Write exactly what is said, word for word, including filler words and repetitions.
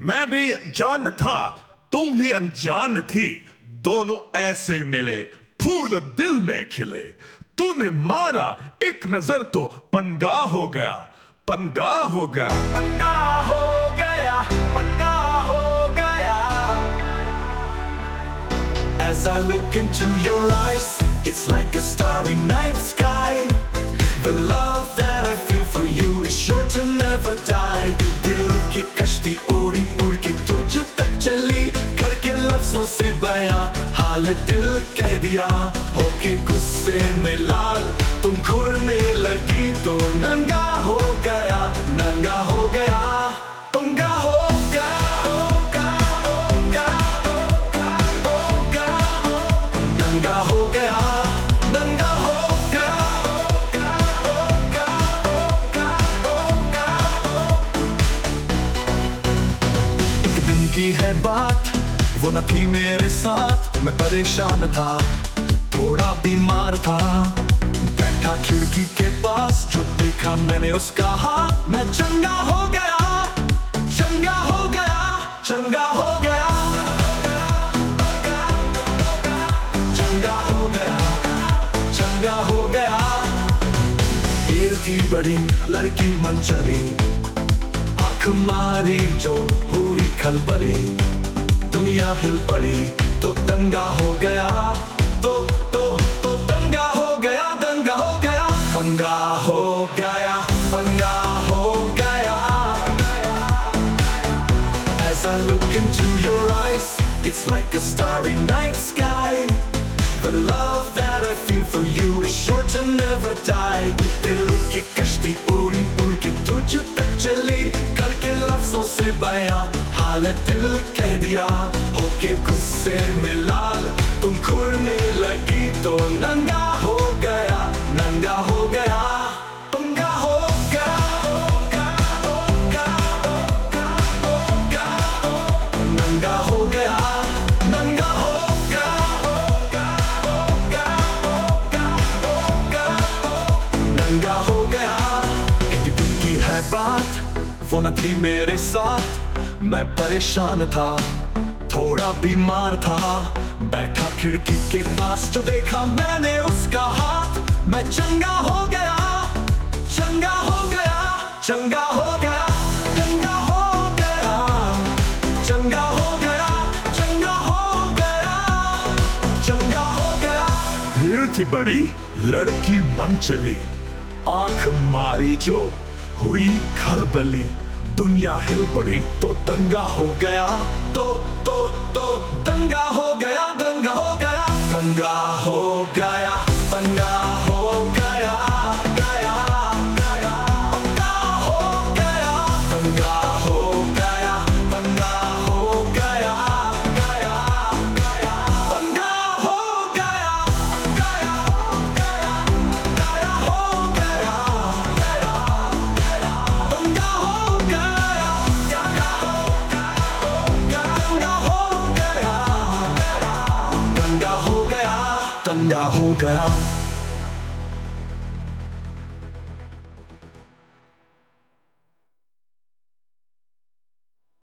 मैं भी अनजान था, तुम भी अनजान थी। दोनों ऐसे मिले, फूल दिल में खिले। तूने मारा एक नजर तो पंगा हो गया, पंगा हो गया, पंगा हो गया, पंगा हो गया। As I look into your eyes, it's like a starry night sky. The love that I feel for you is sure to never die. दिल की कश्ती उड़ी उड़ के तुझ तक चली, करके लफ्जों से बयां हाल दिल कह दिया। होके गुस्से में लाल तुम घूरने लगी तो नंगा हो गया, नंगा हो गया, पंगा हो गया, होगा, होगा, होगा, होगा, नंगा हो गया, नंगा हो गया, होगा, होगा, होगा, होगा। एक दिन की है बात, वो न थी मेरे साथ। मैं परेशान था, थोड़ा बीमार था, बैठा खिड़की के पास। जो देखा मैंने उसका हाथ, मैं चंगा हो गया, चंगा हो गया, चंगा हो गया, चंगा हो गया, चंगा हो गया। ईर थी बड़ी लड़की मन चली, आँख मारी जो हुई खलबली। दुनिया हिल पड़ी तो दंगा हो गया, तो तो तो दंगा हो गया, दंगा हो गया, पंगा हो गया, पंगा हो गया। As I look into your eyes, it's like a starry night sky. The love that I feel for you is sure to never die. दिल की कश्ती उड़ी उड़ के तुझ तक चली, करके लफ्जों से बयां हाल दिल कह दिया। होके गुस्से में लाल तुम घूरने लगी तो नंगा हो गया, नंगा हो गया, पंगा हो गया, होगा, होगा, होगा, होगा, नंगा हो गया, नंगा हो गया, होगा, होगा, होगा, होगा, नंगा हो गया। एक दिन की है बात, वो न थी मेरे साथ। मैं परेशान था, थोड़ा बीमार था, बैठा खिड़की के पास। जो देखा मैंने उसका हाथ, मैं चंगा हो गया, चंगा हो गया, चंगा हो गया, चंगा हो गया, चंगा हो गया, चंगा हो गया, चंगा हो गया। भीड़ थी बड़ी, लड़की मन चली, आंख मारी जो हुई खलबली। दुनिया हिल पड़ी तो दंगा हो गया, तो तो तो दंगा हो गया, दंगा हो गया, दंगा हो गया, दंगा हो गया, गया, गया, दंगा हो गया, दंगा हो गया, दंगा हो गया, गया, गया, दंगा हो गया, गया, गया, गया हो गया, गया, गया, दंगा हो गया, दंगा हो गया, दंगा हो गया, दंगा हो गया।